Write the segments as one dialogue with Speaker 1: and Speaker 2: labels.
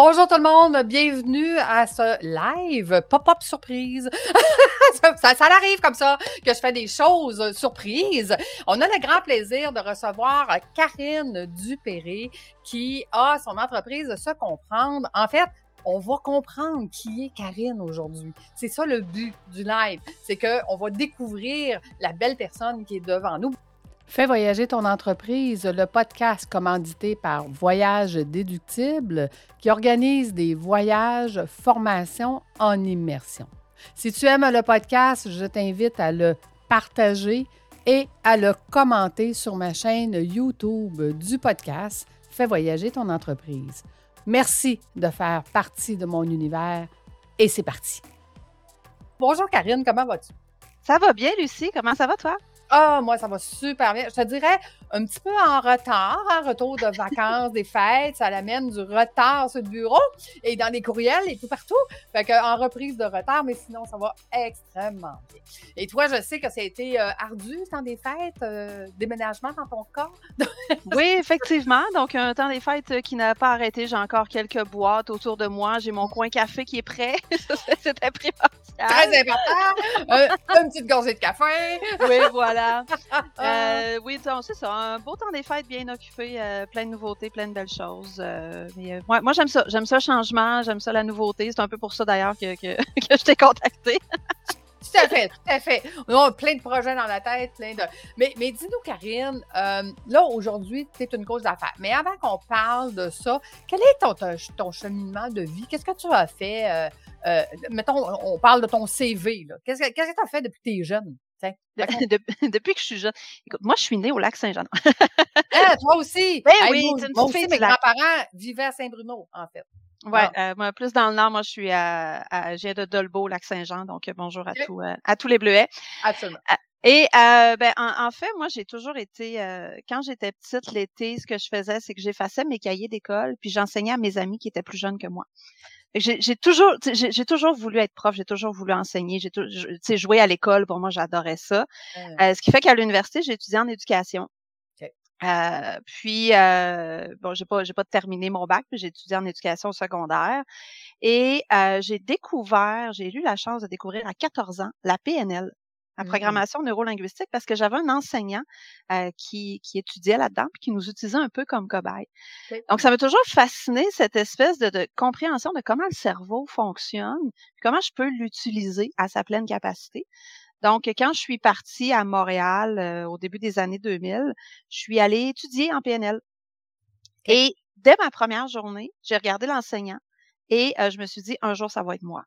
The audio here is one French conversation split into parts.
Speaker 1: Bonjour tout le monde, bienvenue à ce live pop-up surprise. Ça arrive comme ça que je fais des choses surprises. On a le grand plaisir de recevoir Karine Dupéré qui a son entreprise Se Comprendre. En fait, on va comprendre qui est Karine aujourd'hui. C'est ça le but du live, c'est qu'on va découvrir la belle personne qui est devant nous. Fais voyager ton entreprise, le podcast commandité par Voyage Déductible qui organise des voyages, formations en immersion. Si tu aimes le podcast, je t'invite à le partager et à le commenter sur ma chaîne YouTube du podcast Fais voyager ton entreprise. Merci de faire partie de mon univers et c'est parti. Bonjour Karine, comment vas-tu?
Speaker 2: Ça va bien, Lucie. Comment ça va, toi?
Speaker 1: Ah, moi, ça va super bien. Je te dirais un petit peu en retard, retour de vacances, des fêtes, ça l'amène du retard sur le bureau et dans les courriels et tout partout. Fait qu'en reprise de retard, mais sinon, ça va extrêmement bien. Et toi, je sais que ça a été ardu, ce temps des fêtes, déménagement dans ton cas.
Speaker 2: Oui, effectivement. Donc, un temps des fêtes qui n'a pas arrêté. J'ai encore quelques boîtes autour de moi. J'ai mon coin café qui est prêt. C'était primordial.
Speaker 1: Très important. Une petite gorgée de café.
Speaker 2: Oui, voilà. Oui, c'est ça. Un beau temps des fêtes bien occupé, plein de nouveautés, plein de belles choses. Moi, j'aime ça. J'aime ça, le changement. J'aime ça, la nouveauté. C'est un peu pour ça, d'ailleurs, que je t'ai contactée.
Speaker 1: Tout à fait, tout à fait. On a plein de projets dans la tête, Mais dis-nous, Karine, là, aujourd'hui, tu es une coach d'affaires. Mais avant qu'on parle de ça, quel est ton cheminement de vie? Qu'est-ce que tu as fait? Mettons, on parle de ton CV, là. Qu'est-ce que tu as fait depuis que tu es jeune?
Speaker 2: Depuis que je suis jeune. Écoute, moi, je suis née au Lac-Saint-Jean.
Speaker 1: Toi aussi!
Speaker 2: Ben oui, c'est une
Speaker 1: moi
Speaker 2: petite
Speaker 1: aussi,
Speaker 2: fille
Speaker 1: mes
Speaker 2: du lac.
Speaker 1: grands-parents vivaient à Saint-Bruno, en fait.
Speaker 2: Ouais, moi, plus dans le nord, moi, je suis je viens de Dolbeau, Lac-Saint-Jean, donc bonjour à tous les Bleuets.
Speaker 1: Absolument.
Speaker 2: Et en fait, moi, j'ai toujours été, quand j'étais petite, l'été, ce que je faisais, c'est que j'effaçais mes cahiers d'école, puis j'enseignais à mes amis qui étaient plus jeunes que moi. J'ai toujours voulu être prof, j'ai toujours voulu enseigner, jouer à l'école, pour moi, j'adorais ça. Ce qui fait qu'à l'université, j'ai étudié en éducation. Puis, j'ai pas terminé mon bac, puis j'ai étudié en éducation secondaire. Et j'ai eu la chance de découvrir à 14 ans la PNL, la programmation neurolinguistique, parce que j'avais un enseignant qui étudiait là-dedans, puis qui nous utilisait un peu comme cobaye. Donc, ça m'a toujours fasciné, cette espèce de compréhension de comment le cerveau fonctionne, puis comment je peux l'utiliser à sa pleine capacité. Donc, quand je suis partie à Montréal au début des années 2000, je suis allée étudier en PNL. Et dès ma première journée, j'ai regardé l'enseignant et je me suis dit, un jour, ça va être moi.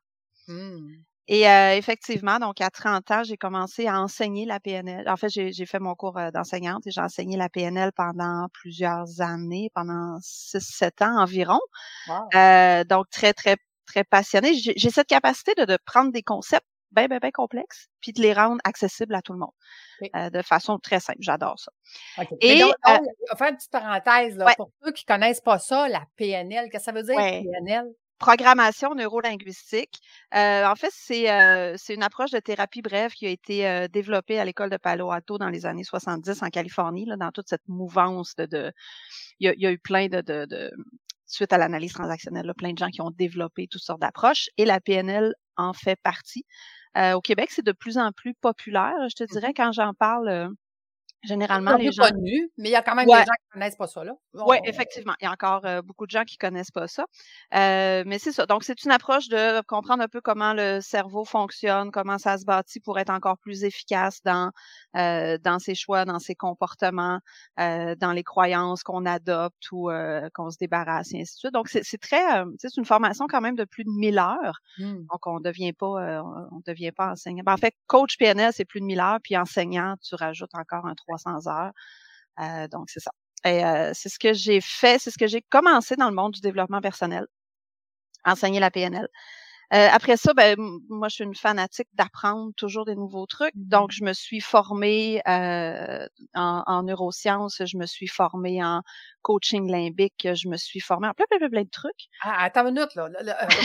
Speaker 2: Et effectivement, donc à 30 ans, j'ai commencé à enseigner la PNL. En fait, j'ai fait mon cours d'enseignante et j'ai enseigné la PNL pendant plusieurs années, pendant 6-7 ans environ.
Speaker 1: Wow.
Speaker 2: Donc, très, très, très passionnée. J'ai cette capacité de prendre des concepts bien complexes puis de les rendre accessibles à tout le monde de façon très simple. J'adore ça.
Speaker 1: Okay. Et donc, on va faire une petite parenthèse. Là, pour ceux qui ne connaissent pas ça, la PNL, qu'est-ce que ça veut dire, PNL?
Speaker 2: Programmation neurolinguistique. En fait, c'est une approche de thérapie brève qui a été développée à l'école de Palo Alto dans les années 70 en Californie, là, dans toute cette mouvance il y a eu plein suite à l'analyse transactionnelle, là, plein de gens qui ont développé toutes sortes d'approches et la PNL en fait partie. Au Québec, c'est de plus en plus populaire, je te dirais, quand j'en parle. Généralement, les gens.
Speaker 1: Connu, mais il y a quand même des gens qui ne connaissent pas ça, là.
Speaker 2: Oui, effectivement. Il y a encore beaucoup de gens qui connaissent pas ça. Mais c'est ça. Donc, c'est une approche de comprendre un peu comment le cerveau fonctionne, comment ça se bâtit pour être encore plus efficace dans ses choix, dans ses comportements, dans les croyances qu'on adopte ou qu'on se débarrasse, et ainsi de suite. Donc, c'est une formation quand même de plus de 1000 heures. Donc, on devient pas enseignant. En fait, coach PNL, c'est plus de 1000 heures, puis enseignant, tu rajoutes encore un 300 heures. Donc, c'est ça. Et c'est ce que j'ai fait, c'est ce que j'ai commencé dans le monde du développement personnel, enseigner la PNL. Après ça, moi, je suis une fanatique d'apprendre toujours des nouveaux trucs. Donc, je me suis formée en neurosciences, je me suis formée en coaching limbique, je me suis formée en plein de trucs.
Speaker 1: Attends une minute, là.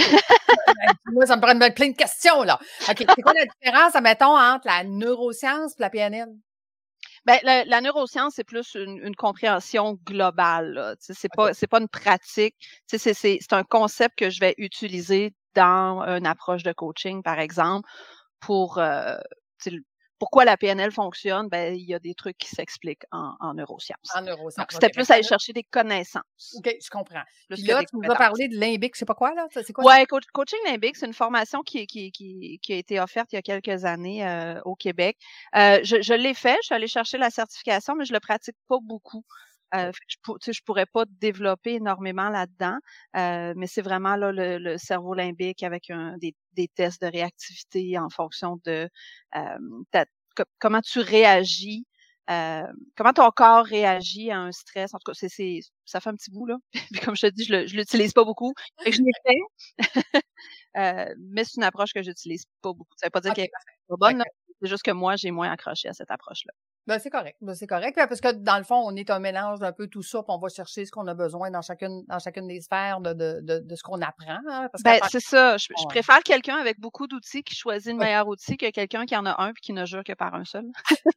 Speaker 1: Moi, ça me prend plein de questions, là. OK, c'est quoi la différence, admettons, entre la neuroscience et la PNL?
Speaker 2: Ben, la neuroscience, c'est plus une compréhension globale, là. Tu sais,
Speaker 1: OK.
Speaker 2: c'est pas une pratique. Tu sais, c'est un concept que je vais utiliser dans une approche de coaching, par exemple, pour tu sais, pourquoi la PNL fonctionne. Ben, il y a des trucs qui s'expliquent en neurosciences.
Speaker 1: En neurosciences.
Speaker 2: Donc,
Speaker 1: OK.
Speaker 2: c'était
Speaker 1: Fait
Speaker 2: plus
Speaker 1: que
Speaker 2: aller chercher des connaissances
Speaker 1: OK, je comprends.
Speaker 2: plus
Speaker 1: Puis
Speaker 2: que
Speaker 1: là,
Speaker 2: des
Speaker 1: tu nous as
Speaker 2: compétences.
Speaker 1: parlé de limbique, je sais pas quoi, là. C'est quoi ça?
Speaker 2: Ouais, coaching limbique, c'est une formation qui a été offerte il y a quelques années au Québec. Je l'ai fait, je suis allée chercher la certification, mais je le pratique pas beaucoup. Fait que tu sais, je pourrais pas développer énormément là-dedans, mais c'est vraiment là le cerveau limbique avec des tests de réactivité en fonction de comment tu réagis. Comment ton corps réagit à un stress. En tout cas, ça fait un petit bout, là. Puis comme je te dis, je l'utilise pas beaucoup. Fait que je l'ai fait. Mais c'est une approche que j'utilise pas beaucoup. Ça veut pas dire
Speaker 1: OK,
Speaker 2: qu'elle est
Speaker 1: parfait.
Speaker 2: pas bonne, là.
Speaker 1: OK.
Speaker 2: C'est juste que moi, j'ai moins accroché à cette approche-là.
Speaker 1: Ben, c'est correct. Ben, c'est correct. Parce que dans le fond, on est un mélange d'un peu tout ça, puis on va chercher ce qu'on a besoin dans chacune des sphères de ce qu'on apprend, hein, parce qu'à
Speaker 2: Ben,
Speaker 1: part
Speaker 2: c'est ça. Je
Speaker 1: on
Speaker 2: préfère quelqu'un avec beaucoup d'outils qui choisit le
Speaker 1: oui.
Speaker 2: meilleur outil que quelqu'un qui en a un puis qui ne jure que par un seul.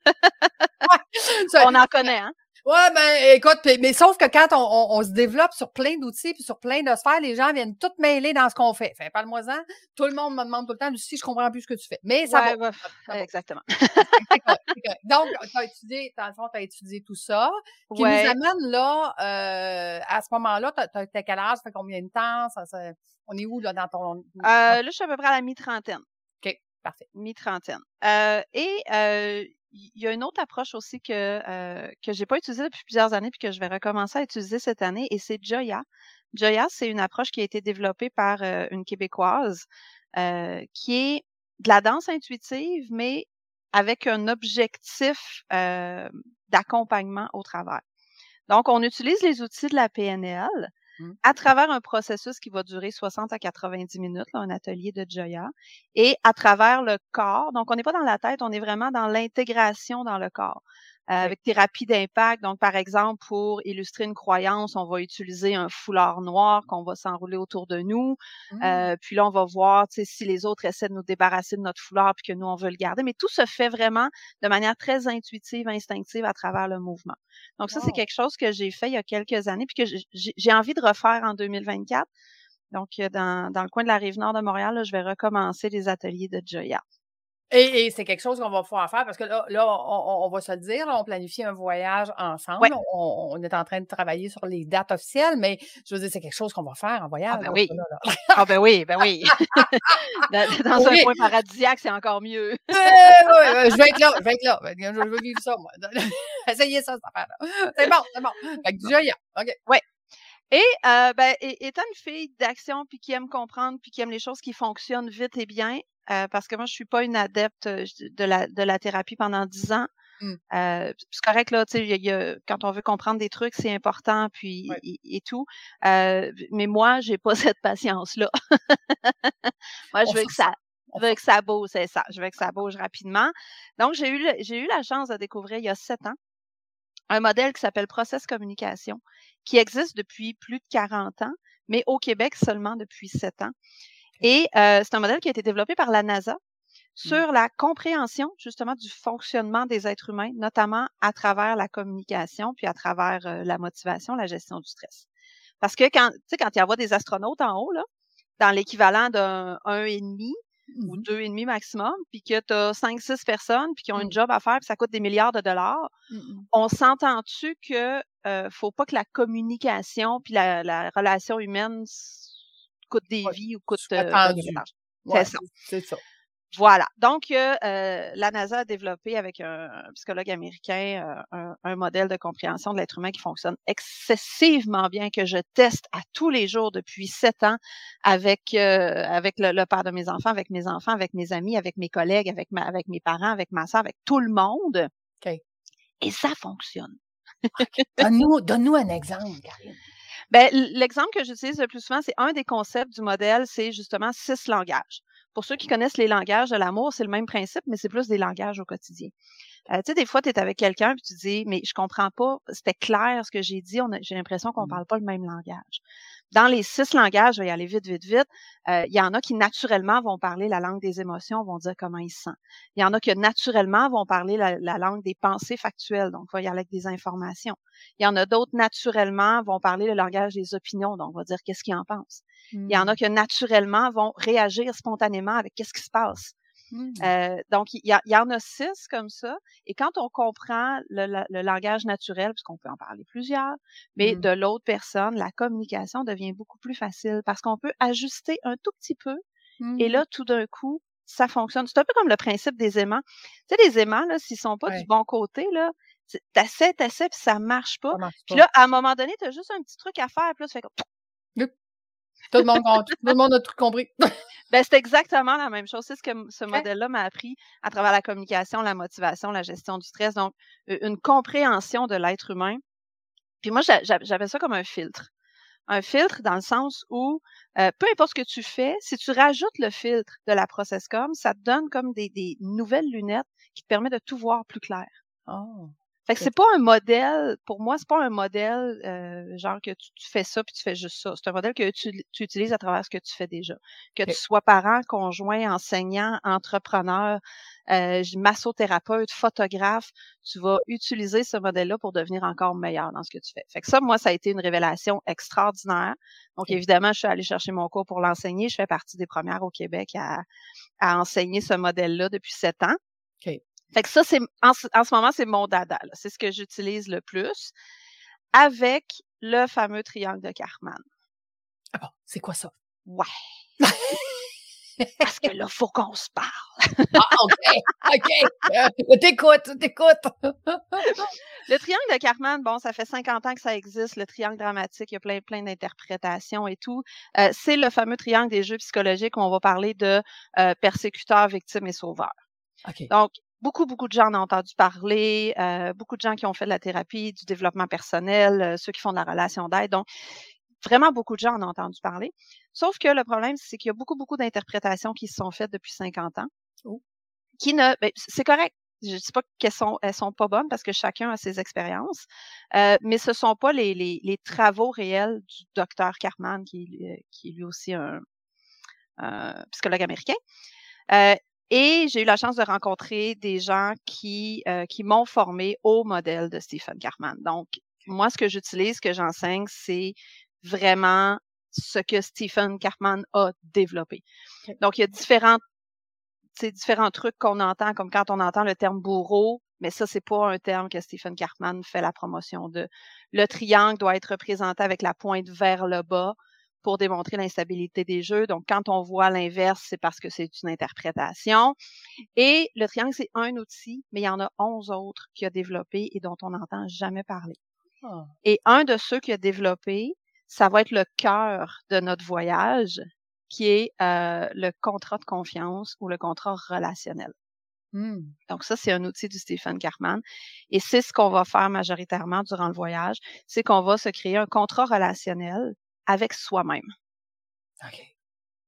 Speaker 1: Ça
Speaker 2: On en connaît, hein?
Speaker 1: ouais, ben, écoute, mais sauf que quand on se développe sur plein d'outils puis sur plein de sphères, les gens viennent tout mêler dans ce qu'on fait. Fait, parle-moi-en. Tout le monde me demande tout le temps, Lucie, je comprends plus ce que tu fais. Mais ça va.
Speaker 2: Ouais, bah,
Speaker 1: Ça va.
Speaker 2: exactement.
Speaker 1: C'est correct, c'est correct. Donc, dans le fond, tu as étudié tout ça, qui nous
Speaker 2: Ouais.
Speaker 1: amène là, à ce moment-là, t'as quel âge, ça fait combien de temps, on est où, là, dans ton...
Speaker 2: Là, je suis à peu près à la mi-trentaine.
Speaker 1: OK, parfait.
Speaker 2: Mi-trentaine. Il y a une autre approche aussi que j'ai pas utilisée depuis plusieurs années puis que je vais recommencer à utiliser cette année et c'est Joya. Joya, c'est une approche qui a été développée par une Québécoise qui est de la danse intuitive, mais avec un objectif d'accompagnement au travers. Donc, on utilise les outils de la PNL à travers un processus qui va durer 60 à 90 minutes, là, un atelier de Joya, et à travers le corps. Donc, on n'est pas dans la tête, on est vraiment dans l'intégration dans le corps. Avec thérapie d'impact. Donc, par exemple, pour illustrer une croyance, on va utiliser un foulard noir qu'on va s'enrouler autour de nous. Puis là, on va voir si les autres essaient de nous débarrasser de notre foulard puis que nous, on veut le garder. Mais tout se fait vraiment de manière très intuitive, instinctive à travers le mouvement. Donc, ça, c'est quelque chose que j'ai fait il y a quelques années puis que j'ai envie de refaire en 2024. Donc, dans le coin de la Rive-Nord de Montréal, là, je vais recommencer les ateliers de Joya.
Speaker 1: Et c'est quelque chose qu'on va pouvoir faire parce que là on va se le dire, là, on planifie un voyage ensemble.
Speaker 2: Ouais.
Speaker 1: On est en train de travailler sur les dates officielles, mais je veux dire, c'est quelque chose qu'on va faire en voyage.
Speaker 2: Ah ben
Speaker 1: là,
Speaker 2: oui.
Speaker 1: là.
Speaker 2: Ah ben oui, ben oui. Dans
Speaker 1: Oui.
Speaker 2: un coin paradisiaque, c'est encore mieux.
Speaker 1: Oui, je vais être là, je vais être là. Je veux vivre ça, moi. Essayez ça, cette affaire-là. C'est bon. Fait que du Joya. OK.
Speaker 2: Ouais. Et étant une fille d'action puis qui aime comprendre puis qui aime les choses qui fonctionnent vite et bien, parce que moi je suis pas une adepte de la thérapie pendant 10 ans. C'est correct là, tu sais, quand on veut comprendre des trucs, c'est important puis et tout. Mais moi, j'ai pas cette patience-là. Moi, je veux que ça bouge, c'est ça. Je veux que ça bouge rapidement. Donc, j'ai eu la chance de découvrir il y a 7 ans un modèle qui s'appelle Process Communication, qui existe depuis plus de 40 ans, mais au Québec seulement depuis 7 ans. Et c'est un modèle qui a été développé par la NASA sur la compréhension justement du fonctionnement des êtres humains, notamment à travers la communication, puis à travers la motivation, la gestion du stress. Parce que quand il y a des astronautes en haut, là, dans l'équivalent d'un 1,5 ou 2,5 maximum, puis que tu as 5-6 personnes, puis qui ont une job à faire, puis ça coûte des milliards de dollars, on s'entend-tu que faut pas que la communication puis la relation humaine coûte des vies ou coûte
Speaker 1: c'est ça. C'est ça.
Speaker 2: Voilà. Donc, la NASA a développé avec un psychologue américain un modèle de compréhension de l'être humain qui fonctionne excessivement bien, que je teste à tous les jours depuis 7 ans avec le père de mes enfants, avec mes amis, avec mes collègues, avec mes parents, avec ma soeur, avec tout le monde.
Speaker 1: Okay.
Speaker 2: Et ça fonctionne.
Speaker 1: Okay. Donne-nous un exemple, Karine.
Speaker 2: Ben, l'exemple que j'utilise le plus souvent, c'est un des concepts du modèle, c'est justement 6 langages. Pour ceux qui connaissent les langages de l'amour, c'est le même principe, mais c'est plus des langages au quotidien. Tu sais, des fois, tu es avec quelqu'un puis tu dis, mais je comprends pas, c'était clair ce que j'ai dit, j'ai l'impression qu'on parle pas le même langage. Dans les 6 langages, je vais y aller vite, vite, vite. Il y en a qui naturellement vont parler la langue des émotions, vont dire comment ils se sentent. Il y en a qui naturellement vont parler la langue des pensées factuelles, donc va y aller avec des informations. Il y en a d'autres naturellement vont parler le langage des opinions, donc va dire qu'est-ce qu'ils en pensent. Il y en a qui naturellement vont réagir spontanément avec qu'est-ce qui se passe. Donc, il y en a 6 comme ça. Et quand on comprend le langage naturel, puisqu'on peut en parler plusieurs, mais de l'autre personne, la communication devient beaucoup plus facile parce qu'on peut ajuster un tout petit peu. Et là, tout d'un coup, ça fonctionne. C'est un peu comme le principe des aimants. Tu sais, les aimants, là, s'ils sont pas du bon côté, là, t'essaies, puis ça marche pas. Puis là, à un moment donné, t'as juste un petit truc à faire, puis là, tu fais comme...
Speaker 1: Tout le monde a tout compris.
Speaker 2: Ben, c'est exactement la même chose. C'est ce que ce modèle-là m'a appris à travers la communication, la motivation, la gestion du stress. Donc, une compréhension de l'être humain. Puis moi, j'appelle ça comme un filtre. Un filtre dans le sens où, peu importe ce que tu fais, si tu rajoutes le filtre de la ProcessCom, ça te donne comme des nouvelles lunettes qui te permettent de tout voir plus clair.
Speaker 1: Oh.
Speaker 2: Fait que c'est pas un modèle, pour moi, c'est pas un modèle genre que tu fais ça puis tu fais juste ça. C'est un modèle que tu utilises à travers ce que tu fais déjà. Que tu sois parent, conjoint, enseignant, entrepreneur, massothérapeute, photographe, tu vas utiliser ce modèle-là pour devenir encore meilleur dans ce que tu fais. Fait que ça, moi, ça a été une révélation extraordinaire. Donc, évidemment, je suis allée chercher mon cours pour l'enseigner. Je fais partie des premières au Québec à enseigner ce modèle-là depuis 7 ans. Fait que ça, c'est en ce moment, c'est mon dada. Là. C'est ce que j'utilise le plus avec le fameux triangle de Karpman.
Speaker 1: Ah bon, c'est quoi ça?
Speaker 2: Ouais. Parce que là, faut qu'on se parle.
Speaker 1: OK. T'écoute.
Speaker 2: Le triangle de Karpman, bon, ça fait 50 ans que ça existe, le triangle dramatique, il y a plein d'interprétations et tout. C'est le fameux triangle des jeux psychologiques où on va parler de persécuteurs, victimes et sauveurs. Donc, beaucoup de gens en ont entendu parler, beaucoup de gens qui ont fait de la thérapie, du développement personnel, ceux qui font de la relation d'aide. Donc, vraiment beaucoup de gens en ont entendu parler. Sauf que le problème, c'est qu'il y a beaucoup d'interprétations qui se sont faites depuis 50 ans. C'est correct. Je ne dis pas qu'elles sont pas bonnes parce que chacun a ses expériences, mais ce sont pas les travaux réels du docteur Karpman, qui est lui aussi un psychologue américain. Et j'ai eu la chance de rencontrer des gens qui m'ont formé au modèle de Stephen Karpman. Donc, moi, ce que j'utilise, ce que j'enseigne, c'est vraiment ce que Stephen Karpman a développé. Donc, il y a différents trucs qu'on entend, comme quand on entend le terme bourreau, mais ça, c'est pas un terme que Stephen Karpman fait la promotion de. Le triangle doit être représenté avec la pointe vers le bas pour démontrer l'instabilité des jeux. Donc, quand on voit l'inverse, c'est parce que c'est une interprétation. Et le triangle, c'est un outil, mais il y en a 11 autres qu'il a développé et dont on n'entend jamais parler. Et un de ceux qu'il a développé, ça va être le cœur de notre voyage, qui est le contrat de confiance ou le contrat relationnel. Donc ça, c'est un outil du Stephen Karpman. Et c'est ce qu'on va faire majoritairement durant le voyage, c'est qu'on va se créer un contrat relationnel avec soi-même.
Speaker 1: OK.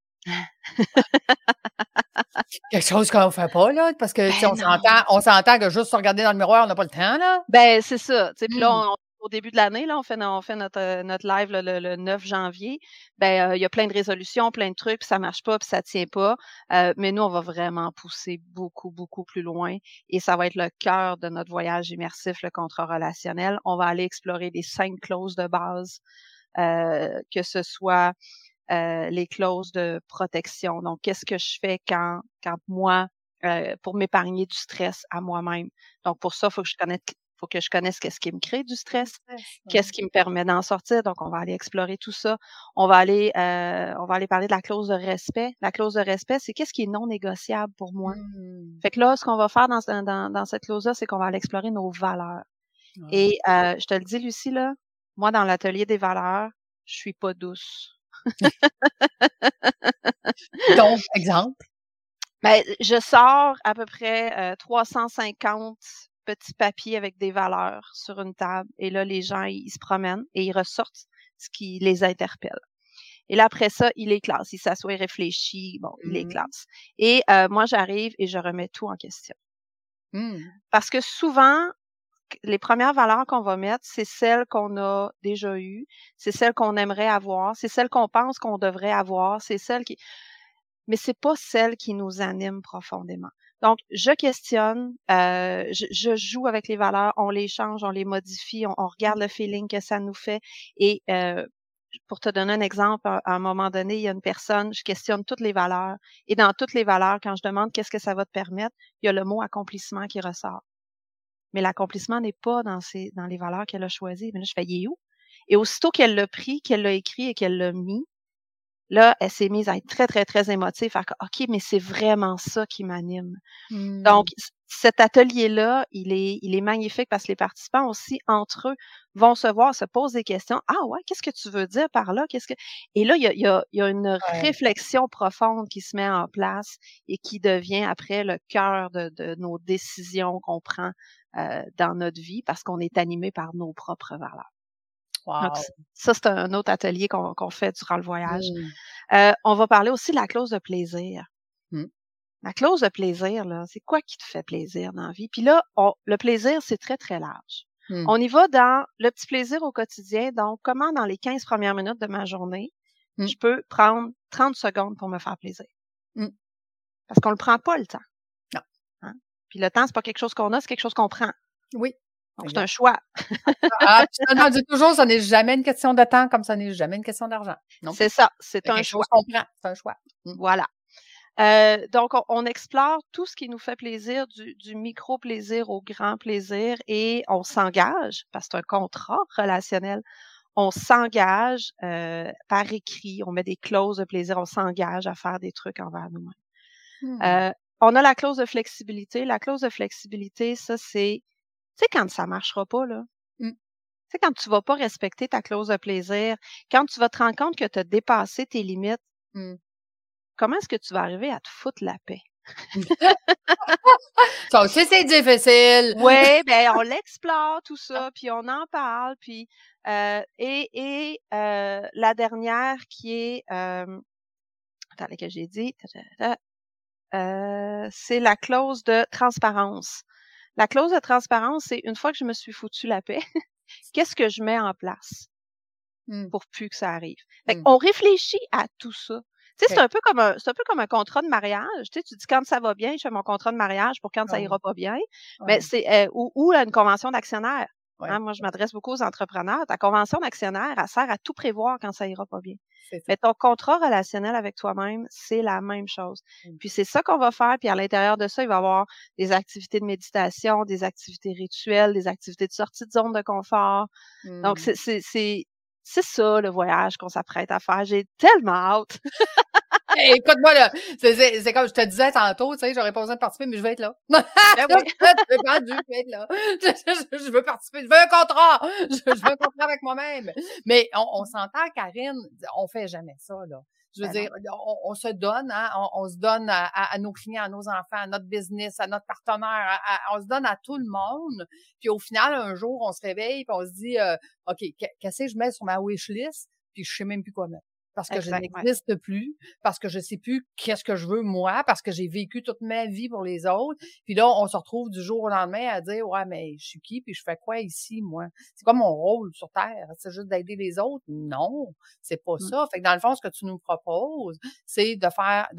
Speaker 1: Quelque chose qu'on ne fait pas, là, parce que on s'entend que juste se regarder dans le miroir, on n'a pas le temps, là.
Speaker 2: Ben, c'est ça. Puis là, au début de l'année, là, on fait notre live le 9 janvier. Ben, il y a plein de résolutions, plein de trucs, puis ça marche pas, puis ça tient pas. Mais nous, on va vraiment pousser beaucoup plus loin. Et ça va être le cœur de notre voyage immersif, le contrat relationnel. On va aller explorer les 5 clauses de base, que ce soit les clauses de protection. Donc, qu'est-ce que je fais quand moi, pour m'épargner du stress à moi-même. Donc, pour ça, il faut que je connaisse qu'est-ce qui me crée du stress, qu'est-ce qui me permet d'en sortir. Donc, on va aller explorer tout ça. On va aller parler de la clause de respect. La clause de respect, c'est qu'est-ce qui est non négociable pour moi. Fait que là, ce qu'on va faire dans cette clause-là, c'est qu'on va aller explorer nos valeurs. Et je te le dis, Lucie, là, moi, dans l'atelier des valeurs, je suis pas douce.
Speaker 1: Donc, exemple?
Speaker 2: Ben, je sors à peu près 350 petits papiers avec des valeurs sur une table. Et là, les gens, ils se promènent et ils ressortent ce qui les interpelle. Et là, après ça, ils les classent. Ils s'assoient, ils réfléchissent. Bon, ils les classent. Et moi, j'arrive et je remets tout en question. Parce que souvent, les premières valeurs qu'on va mettre, c'est celles qu'on a déjà eues, c'est celles qu'on aimerait avoir, c'est celles qu'on pense qu'on devrait avoir, c'est celles qui... Mais c'est pas celles qui nous animent profondément. Donc, je questionne, je joue avec les valeurs, on les change, on les modifie, on regarde le feeling que ça nous fait. Et pour te donner un exemple, à un moment donné, il y a une personne, je questionne toutes les valeurs. Et dans toutes les valeurs, quand je demande qu'est-ce que ça va te permettre, il y a le mot accomplissement qui ressort. Mais l'accomplissement n'est pas dans les valeurs qu'elle a choisies. Mais là, je fais, il est où? Et aussitôt qu'elle l'a pris, qu'elle l'a écrit et qu'elle l'a mis, là, elle s'est mise à être très, très, très émotive. Fait que, OK, mais c'est vraiment ça qui m'anime. Donc, cet atelier-là, il est magnifique parce que les participants aussi, entre eux, vont se voir, se posent des questions. Ah ouais, qu'est-ce que tu veux dire par là? Et là, il y a une réflexion profonde qui se met en place et qui devient après le cœur de nos décisions qu'on prend dans notre vie parce qu'on est animé par nos propres valeurs.
Speaker 1: Wow.
Speaker 2: Donc, ça, c'est un autre atelier qu'on fait durant le voyage. On va parler aussi de la clause de plaisir. La clause de plaisir, là, c'est quoi qui te fait plaisir dans la vie? Puis là, le plaisir, c'est très, très large. On y va dans le petit plaisir au quotidien. Donc, comment dans les 15 premières minutes de ma journée, je peux prendre 30 secondes pour me faire plaisir? Parce qu'on le prend pas, le temps.
Speaker 1: Non.
Speaker 2: Hein? Puis le temps, c'est pas quelque chose qu'on a, c'est quelque chose qu'on prend.
Speaker 1: Oui.
Speaker 2: Donc, c'est un choix.
Speaker 1: On dit toujours, ça n'est jamais une question de temps comme ça n'est jamais une question d'argent.
Speaker 2: C'est ça, c'est un choix.
Speaker 1: C'est un choix.
Speaker 2: Voilà. Donc, on explore tout ce qui nous fait plaisir, du micro-plaisir au grand plaisir, et on s'engage, parce que c'est un contrat relationnel, on s'engage par écrit, on met des clauses de plaisir, on s'engage à faire des trucs envers nous-mêmes. On a la clause de flexibilité. La clause de flexibilité, ça, c'est, tu sais, quand ça marchera pas, là. Tu sais, quand tu vas pas respecter ta clause de plaisir, quand tu vas te rendre compte que tu as dépassé tes limites, comment est-ce que tu vas arriver à te foutre la paix?
Speaker 1: Ça aussi, c'est difficile.
Speaker 2: Oui, ben on l'explore tout ça, puis on en parle, puis la dernière qui est attends, laquelle j'ai dit, c'est la clause de transparence. La clause de transparence, c'est une fois que je me suis foutu la paix, qu'est-ce que je mets en place pour plus que ça arrive? Fait qu'on réfléchit à tout ça. Tu sais, c'est un peu comme un contrat de mariage. Tu sais, tu dis quand ça va bien, je fais mon contrat de mariage pour quand ça ira pas bien. Mais c'est ou une convention d'actionnaire. Hein, moi, je m'adresse beaucoup aux entrepreneurs. Ta convention d'actionnaire, elle sert à tout prévoir quand ça ira pas bien. Mais ton contrat relationnel avec toi-même, c'est la même chose. Puis c'est ça qu'on va faire. Puis à l'intérieur de ça, il va y avoir des activités de méditation, des activités rituelles, des activités de sortie de zone de confort. Donc, c'est ça, le voyage qu'on s'apprête à faire. J'ai tellement hâte.
Speaker 1: Écoute-moi, là, c'est comme je te disais tantôt, tu sais, j'aurais pas besoin de participer, mais je vais être là. Je vais être là. Je veux participer. Je veux un contrat. Je veux un contrat avec moi-même. Mais on s'entend, Karine, on fait jamais ça, là. Je veux dire, on se donne, hein, on se donne à nos clients, à nos enfants, à notre business, à notre partenaire, on se donne à tout le monde. Puis au final, un jour, on se réveille puis on se dit, OK, qu'est-ce que je mets sur ma wish list? Puis je sais même plus quoi mettre. Parce que je n'existe plus, parce que je sais plus qu'est-ce que je veux moi, parce que j'ai vécu toute ma vie pour les autres. Puis là, on se retrouve du jour au lendemain à dire, ouais, mais je suis qui, puis je fais quoi ici, moi? C'est quoi mon rôle sur Terre? C'est juste d'aider les autres? Non, c'est pas ça. Fait que dans le fond, ce que tu nous proposes, c'est de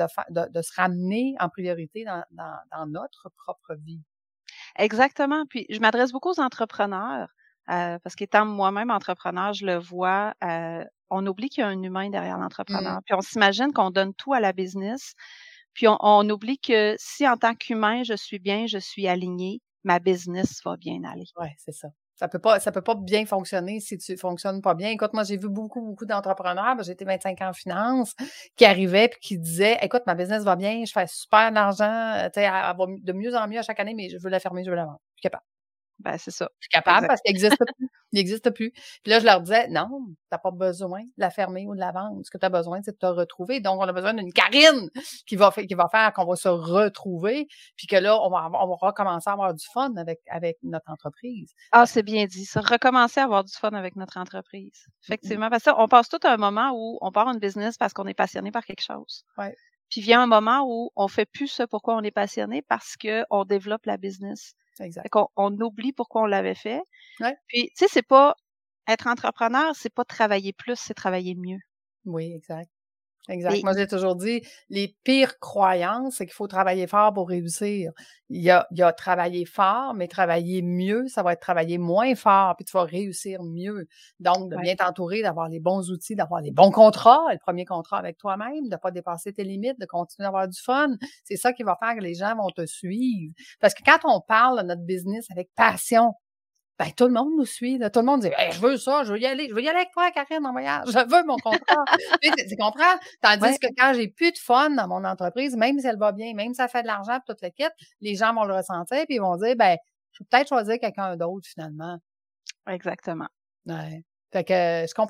Speaker 1: se ramener en priorité dans notre propre vie.
Speaker 2: Exactement. Puis je m'adresse beaucoup aux entrepreneurs. Parce qu'étant moi-même entrepreneur, je le vois, on oublie qu'il y a un humain derrière l'entrepreneur. Puis on s'imagine qu'on donne tout à la business. Puis on oublie que si en tant qu'humain, je suis bien, je suis alignée, ma business va bien aller.
Speaker 1: Ouais, c'est ça. Ça peut pas bien fonctionner si tu fonctionnes pas bien. Écoute, moi, j'ai vu beaucoup d'entrepreneurs, j'ai été 25 ans en finance, qui arrivaient puis qui disaient, écoute, ma business va bien, je fais super d'argent, tu sais, elle va de mieux en mieux à chaque année, mais je veux la fermer, je veux la vendre. Je suis capable.
Speaker 2: Ben, c'est ça.
Speaker 1: Je suis capable parce qu'il n'existe plus. Il n'existe plus. Puis là, je leur disais, non, t'as pas besoin de la fermer ou de la vendre. Ce que tu as besoin, c'est de te retrouver. Donc, on a besoin d'une Karine qui va faire qu'on va se retrouver. Puis que là, on va recommencer à avoir du fun avec notre entreprise.
Speaker 2: Ah, c'est bien dit. Ça, recommencer à avoir du fun avec notre entreprise. Effectivement. Parce que on passe tout un moment où on part une business parce qu'on est passionné par quelque chose.
Speaker 1: Ouais.
Speaker 2: Puis vient un moment où on fait plus ce pourquoi on est passionné parce que on développe la business.
Speaker 1: Exact.
Speaker 2: Fait qu'on oublie pourquoi on l'avait fait.
Speaker 1: Ouais.
Speaker 2: Puis, tu sais, c'est pas être entrepreneur, c'est pas travailler plus, c'est travailler mieux.
Speaker 1: Oui, exact. Exact.
Speaker 2: Et
Speaker 1: Moi, j'ai toujours dit, les pires croyances, c'est qu'il faut travailler fort pour réussir. Il y a travailler fort, mais travailler mieux, ça va être travailler moins fort, puis tu vas réussir mieux. Donc, de
Speaker 2: ouais,
Speaker 1: bien t'entourer, d'avoir les bons outils, d'avoir les bons contrats, le premier contrat avec toi-même, de pas dépasser tes limites, de continuer d'avoir du fun. C'est ça qui va faire que les gens vont te suivre. Parce que quand on parle de notre business avec passion, ben, tout le monde nous suit, là. Tout le monde dit: «Hey, je veux ça, je veux y aller avec toi, Karine, en voyage. Je veux mon contrat». Tu comprends?
Speaker 2: ouais,
Speaker 1: Tandis que quand j'ai plus de fun dans mon entreprise, même si elle va bien, même si ça fait de l'argent puis tout le kit, les gens vont le ressentir puis ils vont dire: «Ben, je vais peut-être choisir quelqu'un d'autre finalement».
Speaker 2: exactement.
Speaker 1: Ouais. Fait que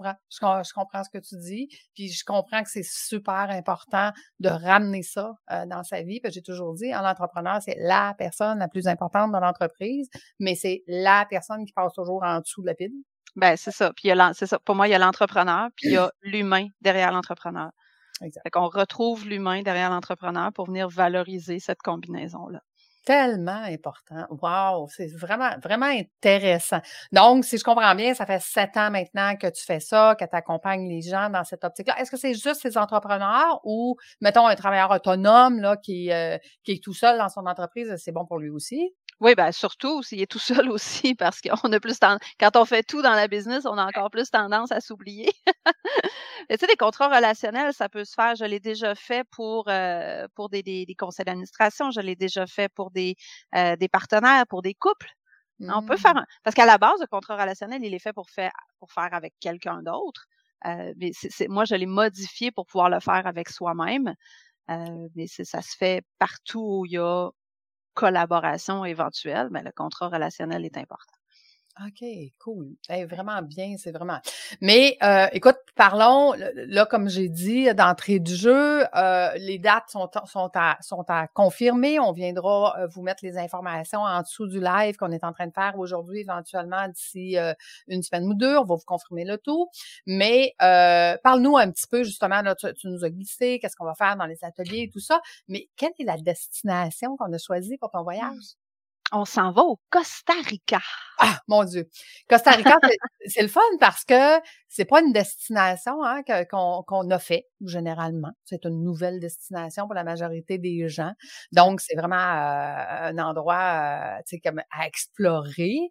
Speaker 1: je comprends ce que tu dis, puis je comprends que c'est super important de ramener ça, dans sa vie. Puis j'ai toujours dit, un entrepreneur, c'est la personne la plus importante dans l'entreprise, mais c'est la personne qui passe toujours en dessous de la pile.
Speaker 2: Ben, c'est ça. Puis c'est ça. Pour moi, il y a l'entrepreneur, puis il y a l'humain derrière l'entrepreneur.
Speaker 1: Exact.
Speaker 2: Fait qu'on retrouve l'humain derrière l'entrepreneur pour venir valoriser cette combinaison-là.
Speaker 1: Tellement important. Wow, c'est vraiment, vraiment intéressant. Donc, si je comprends bien, ça fait 7 ans maintenant que tu fais ça, que tu accompagnes les gens dans cette optique-là. Est-ce que c'est juste les entrepreneurs ou, mettons, un travailleur autonome là, qui est tout seul dans son entreprise, c'est bon pour lui aussi?
Speaker 2: Oui, ben surtout s'il est tout seul aussi, parce qu'on a plus tendance, quand on fait tout dans la business, on a encore plus tendance à s'oublier. Mais tu sais, des contrats relationnels, ça peut se faire. Je l'ai déjà fait pour des conseils d'administration. Je l'ai déjà fait pour des partenaires, pour des couples. On peut faire
Speaker 1: Mmh.
Speaker 2: parce qu'à la base, le contrat relationnel, il est fait pour faire avec quelqu'un d'autre. Mais moi, je l'ai modifié pour pouvoir le faire avec soi-même. Mais ça se fait partout où il y a collaboration éventuelle, mais le contrat relationnel est important.
Speaker 1: OK, cool. Hey, vraiment bien, c'est vraiment mais écoute, parlons, là, comme j'ai dit d'entrée du jeu, les dates sont à confirmer. On viendra, vous mettre les informations en dessous du live qu'on est en train de faire aujourd'hui, éventuellement d'ici, une semaine ou 2. On va vous confirmer le tout. Mais parle-nous un petit peu justement, là, tu nous as glissé, qu'est-ce qu'on va faire dans les ateliers et tout ça, mais quelle est la destination qu'on a choisie pour ton voyage?
Speaker 2: On s'en va au Costa Rica.
Speaker 1: Ah, mon Dieu! Costa Rica, c'est le fun parce que c'est pas une destination, hein, qu'on a fait généralement. C'est une nouvelle destination pour la majorité des gens. Donc, c'est vraiment, un endroit, tu sais, comme à explorer.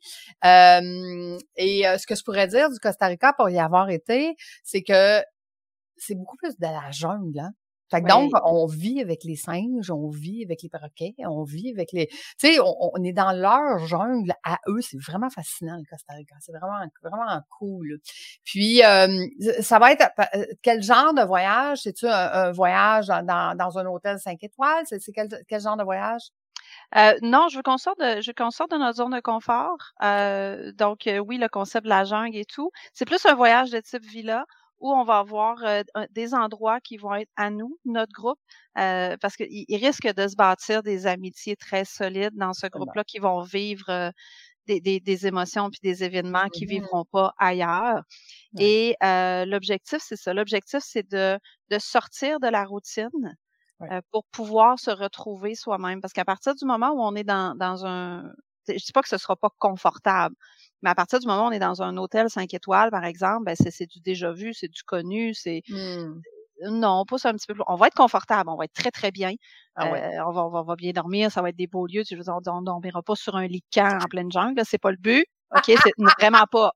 Speaker 1: Ce que je pourrais dire du Costa Rica pour y avoir été, c'est que c'est beaucoup plus de la jungle, hein. Fait que donc,
Speaker 2: Oui.
Speaker 1: on vit avec les singes, on vit avec les perroquets, on vit avec les... Tu sais, on est dans leur jungle à eux. C'est vraiment fascinant, le Costa Rica. C'est vraiment, vraiment cool. Puis, ça va être... quel genre de voyage? C'est-tu un voyage dans un hôtel 5 étoiles? C'est quel genre de voyage?
Speaker 2: Non, je veux qu'on sorte de notre zone de confort. Donc, oui, le concept de la jungle et tout. C'est plus un voyage de type villa où on va avoir des endroits qui vont être à nous, notre groupe, parce qu'il risque de se bâtir des amitiés très solides dans ce
Speaker 1: Absolument.
Speaker 2: groupe-là qui vont vivre des émotions puis des événements qui
Speaker 1: Mhm.
Speaker 2: vivront pas ailleurs.
Speaker 1: Ouais.
Speaker 2: Et l'objectif, c'est ça. L'objectif, c'est de sortir de la routine
Speaker 1: Ouais.
Speaker 2: pour pouvoir se retrouver soi-même. Parce qu'à partir du moment où on est dans un... Je dis pas que ce sera pas confortable, mais à partir du moment où on est dans un hôtel 5 étoiles, par exemple, ben c'est du déjà vu, c'est du connu, c'est...
Speaker 1: Hmm.
Speaker 2: Non, on pousse un petit peu plus. On va être confortable, on va être très, très bien.
Speaker 1: Ah ouais.
Speaker 2: On va bien dormir, ça va être des beaux lieux. Je veux dire, on ne dormira pas sur un lit de camp en pleine jungle, là, c'est pas le but. OK, c'est vraiment pas.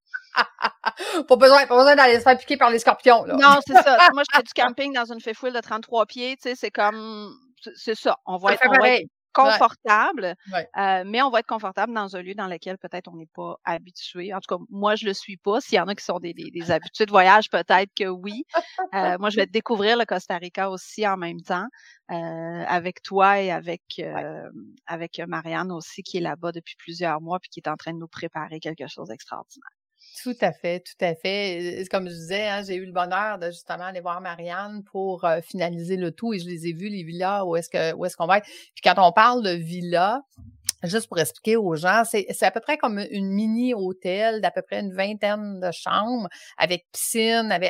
Speaker 1: Pas besoin d'aller se faire piquer par les scorpions, là.
Speaker 2: Non, c'est ça. Moi, je fais du camping dans une fifouille de 33 pieds, tu sais, c'est comme c'est ça.
Speaker 1: Ça le fait
Speaker 2: On va être
Speaker 1: pareil. Ouais.
Speaker 2: confortable,
Speaker 1: Ouais.
Speaker 2: mais on va être confortable dans un lieu dans lequel peut-être on n'est pas habitué. En tout cas, moi, je le suis pas. S'il y en a qui sont des habitués de voyage, peut-être que oui. Moi, je vais découvrir le Costa Rica aussi en même temps, avec toi et
Speaker 1: Ouais.
Speaker 2: avec Marianne aussi, qui est là-bas depuis plusieurs mois puis qui est en train de nous préparer quelque chose d'extraordinaire.
Speaker 1: Tout à fait, tout à fait. Comme je disais, hein, j'ai eu le bonheur de justement aller voir Marianne pour finaliser le tout et je les ai vus, les villas, où est-ce qu'on va être. Puis quand on parle de villas, juste pour expliquer aux gens, c'est à peu près comme une mini-hôtel d'à peu près une vingtaine de chambres avec piscine, avec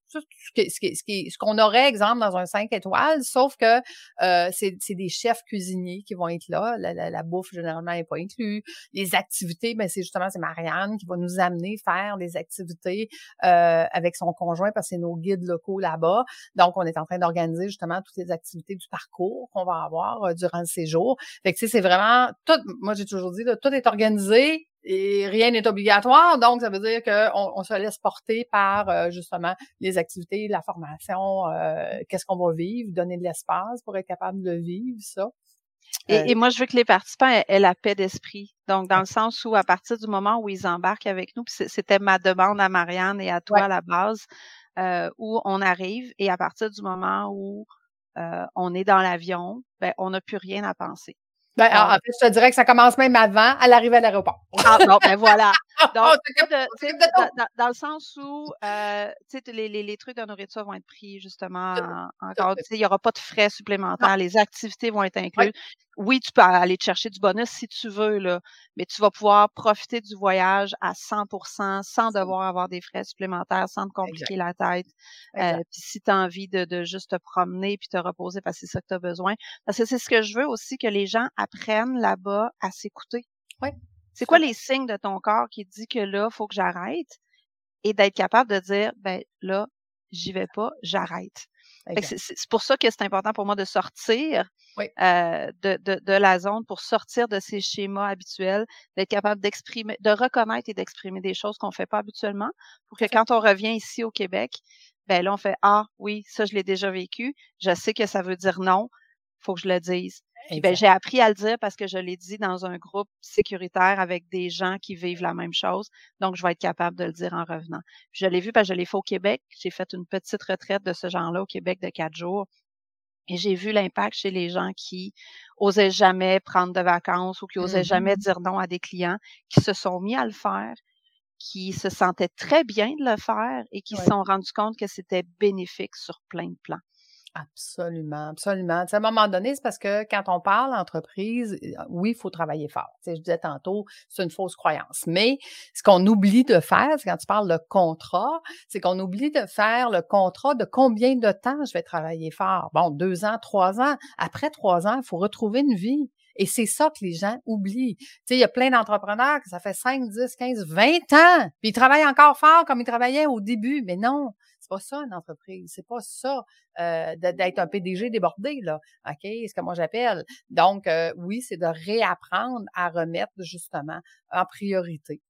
Speaker 1: ce qu'on aurait, exemple, dans un 5 étoiles, sauf que c'est des chefs cuisiniers qui vont être là. La bouffe, généralement, n'est pas inclue. Les activités, ben c'est Marianne qui va nous amener faire des activités avec son conjoint parce que c'est nos guides locaux là-bas. Donc, on est en train d'organiser justement toutes les activités du parcours qu'on va avoir durant le séjour. Fait que, tu sais, c'est vraiment tout. Moi, j'ai toujours dit, là, tout est organisé et rien n'est obligatoire. Donc, ça veut dire qu'on se laisse porter par justement les activités, la formation, qu'est-ce qu'on va vivre, donner de l'espace pour être capable de le vivre, ça.
Speaker 2: Et moi, je veux que les participants aient la paix d'esprit. Donc, dans le sens où, à partir du moment où ils embarquent avec nous, puis c'était ma demande à Marianne et à toi à la base, où on arrive et à partir du moment où on est dans l'avion, ben, on n'a plus rien à penser.
Speaker 1: Ben, en fait, je te dirais que ça commence même avant, à l'arrivée à l'aéroport.
Speaker 2: Ah, bon, ben voilà. Donc, dans le sens où, tu sais, les trucs de nourriture vont être pris, justement, encore, tu sais, il n'y aura pas de frais supplémentaires, les activités vont être incluses. Oui, tu peux aller te chercher du bonus si tu veux, là, mais tu vas pouvoir profiter du voyage à 100% sans devoir avoir des frais supplémentaires, sans te compliquer la tête. Puis si tu as envie de juste te promener puis te reposer parce que c'est ça que tu as besoin. Parce que c'est ce que je veux aussi, que les gens apprennent là-bas à s'écouter.
Speaker 1: Oui.
Speaker 2: C'est quoi les signes de ton corps qui dit que là, il faut que j'arrête et d'être capable de dire, ben là, j'y vais pas, j'arrête. C'est pour ça que c'est important pour moi de sortir de la zone, pour sortir de ces schémas habituels, d'être capable d'exprimer, de reconnaître et d'exprimer des choses qu'on fait pas habituellement, pour que quand on revient ici au Québec, ben là, on fait, ah oui, ça, je l'ai déjà vécu, je sais que ça veut dire non, faut que je le dise. Puis ben, j'ai appris à le dire parce que je l'ai dit dans un groupe sécuritaire avec des gens qui vivent la même chose. Donc, je vais être capable de le dire en revenant. Puis je l'ai vu parce que je l'ai fait au Québec. J'ai fait une petite retraite de ce genre-là au Québec de 4 jours. Et j'ai vu l'impact chez les gens qui osaient jamais prendre de vacances ou qui osaient jamais dire non à des clients, qui se sont mis à le faire, qui se sentaient très bien de le faire et qui se sont rendus compte que c'était bénéfique sur plein de plans.
Speaker 1: Absolument, absolument. Tu sais, à un moment donné, c'est parce que quand on parle entreprise, oui, il faut travailler fort. Tu sais, je disais tantôt, c'est une fausse croyance. Mais ce qu'on oublie de faire, c'est quand tu parles de contrat, c'est qu'on oublie de faire le contrat de combien de temps je vais travailler fort. Bon, 2 ans, 3 ans. Après 3 ans, il faut retrouver une vie. Et c'est ça que les gens oublient. Tu sais, il y a plein d'entrepreneurs que ça fait 5, 10, 15, 20 ans, puis ils travaillent encore fort comme ils travaillaient au début. Mais non, c'est pas ça une entreprise. C'est pas ça d'être un PDG débordé, là. OK? C'est ce que moi j'appelle. Donc, oui, c'est de réapprendre à remettre justement en priorité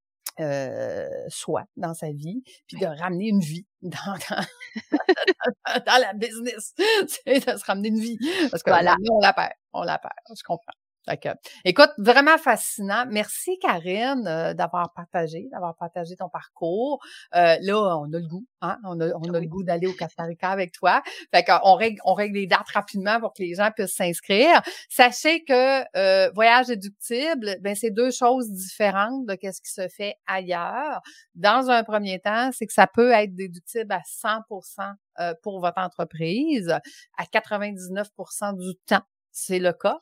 Speaker 1: soi dans sa vie, puis de ramener une vie dans la business. Tu sais, de se ramener une vie. Parce que là, on la perd. On la perd. Je comprends. Écoute, vraiment fascinant. Merci, Karine, d'avoir partagé ton parcours. Là, on a le goût, hein? On a le goût d'aller au Costa Rica avec toi. Fait qu'on règle les dates rapidement pour que les gens puissent s'inscrire. Sachez que voyage déductible, ben c'est 2 choses différentes de ce qui se fait ailleurs. Dans un premier temps, c'est que ça peut être déductible à 100% pour votre entreprise, à 99% du temps. C'est le cas.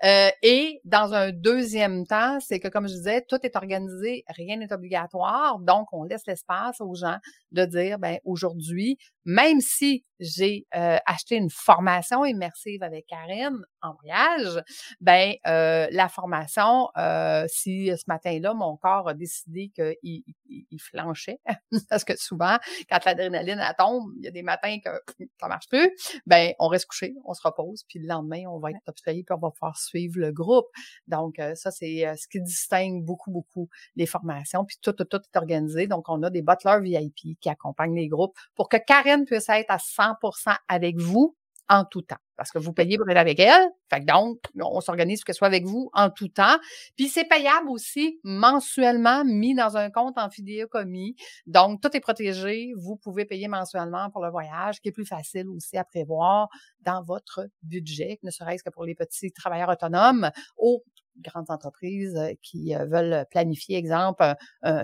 Speaker 1: Et dans un deuxième temps, c'est que, comme je disais, tout est organisé, rien n'est obligatoire. Donc, on laisse l'espace aux gens de dire, ben aujourd'hui, même si j'ai acheté une formation immersive avec Karine en voyage, ben la formation, si ce matin-là, mon corps a décidé qu'il flanchait, parce que souvent, quand l'adrénaline elle tombe, il y a des matins que ça marche plus, ben on reste couché, on se repose, puis le lendemain, on va être observé, puis on va pouvoir suivre le groupe. Donc, ça, c'est ce qui distingue beaucoup, beaucoup les formations, puis tout est organisé. Donc, on a des butlers VIP qui accompagnent les groupes pour que Karine puisse être à 100% avec vous en tout temps. Parce que vous payez pour être avec elle. Fait que donc, on s'organise pour qu'elle soit avec vous en tout temps. Puis c'est payable aussi mensuellement, mis dans un compte en fidéicommis. Donc, tout est protégé. Vous pouvez payer mensuellement pour le voyage, qui est plus facile aussi à prévoir dans votre budget, ne serait-ce que pour les petits travailleurs autonomes ou grandes entreprises qui veulent planifier, exemple,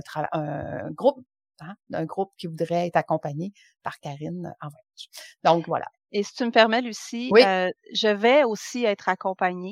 Speaker 1: un groupe, hein, d'un groupe qui voudrait être accompagné par Karine en voyage. Donc, voilà.
Speaker 2: Et si tu me permets, Lucie, je vais aussi être accompagnée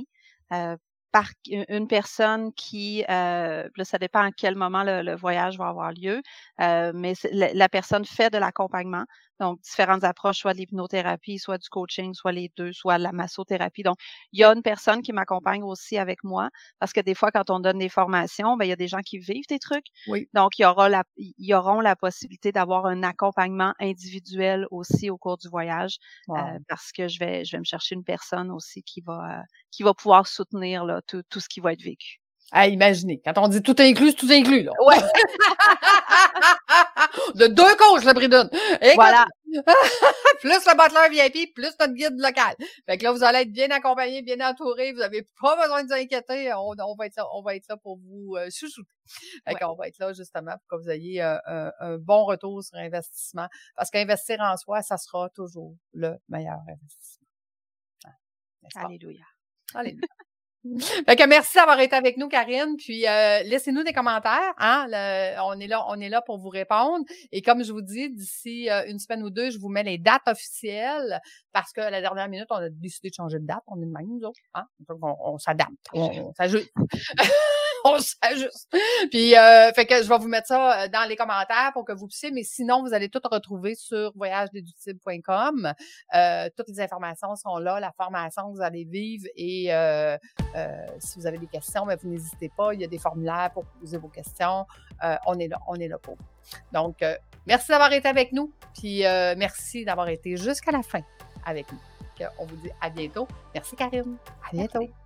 Speaker 2: par une personne qui, là, ça dépend à quel moment le voyage va avoir lieu, mais la personne fait de l'accompagnement. Donc, différentes approches, soit de l'hypnothérapie, soit du coaching, soit les deux, soit de la massothérapie. Donc, il y a une personne qui m'accompagne aussi avec moi parce que des fois, quand on donne des formations, ben, il y a des gens qui vivent des trucs.
Speaker 1: Oui.
Speaker 2: Donc, ils auront la possibilité d'avoir un accompagnement individuel aussi au cours du voyage parce que je vais me chercher une personne aussi qui va pouvoir soutenir là, tout ce qui va être vécu.
Speaker 1: À imaginer. Quand on dit tout inclus, c'est tout inclus, là.
Speaker 2: Ouais.
Speaker 1: De 2 coachs, le prix d'une.
Speaker 2: Voilà.
Speaker 1: Plus le butler VIP, plus notre guide local. Fait que là, vous allez être bien accompagné, bien entouré. Vous n'avez pas besoin de vous inquiéter. On va être là pour vous chouchouter. Fait qu'on va être là, justement, pour que vous ayez un bon retour sur investissement. Parce qu'investir en soi, ça sera toujours le meilleur investissement.
Speaker 2: Alléluia.
Speaker 1: Alléluia. Fait que merci d'avoir été avec nous, Karine. Puis laissez-nous des commentaires. Hein? On est là pour vous répondre. Et comme je vous dis, d'ici une semaine ou deux, je vous mets les dates officielles parce que à la dernière minute, on a décidé de changer de date. On est de même, nous autres. Hein? Donc, on s'adapte. On s'ajuste. On s'ajuste. Puis, fait que je vais vous mettre ça dans les commentaires pour que vous puissiez, mais sinon, vous allez tout retrouver sur voyagedeductible.com. Toutes les informations sont là, la formation que vous allez vivre et si vous avez des questions, ben, vous n'hésitez pas. Il y a des formulaires pour poser vos questions. On est là pour vous. Donc, merci d'avoir été avec nous. Puis, merci d'avoir été jusqu'à la fin avec nous. Donc, on vous dit à bientôt. Merci, Karine. À bientôt. Merci.